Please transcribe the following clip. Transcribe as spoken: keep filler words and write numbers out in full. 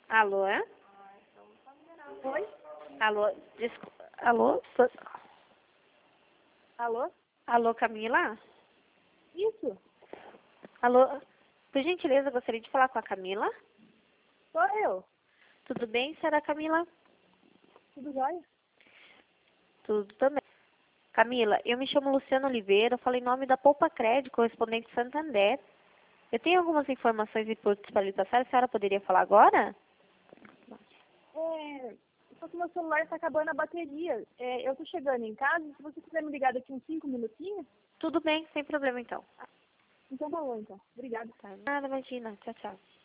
Alô, é? Oi? Alô, desculpa. Alô? Sou- Alô? Alô, Camila? Isso? Alô? Por gentileza, eu gostaria de falar com a Camila. Sou eu. Tudo bem, senhora Camila? Tudo jóia? Tudo também. Camila, eu me chamo Luciana Oliveira, eu falo em nome da Poupa Crédito, correspondente Santander. Eu tenho algumas informações importantes para lhe passar, a senhora poderia falar agora? É, só que meu celular está acabando a bateria. É, eu tô chegando em casa, se você quiser me ligar daqui uns cinco minutinhos, Tudo bem, sem problema então. então tá bom então. Obrigada. Tá, nada, imagina. Tchau, tchau.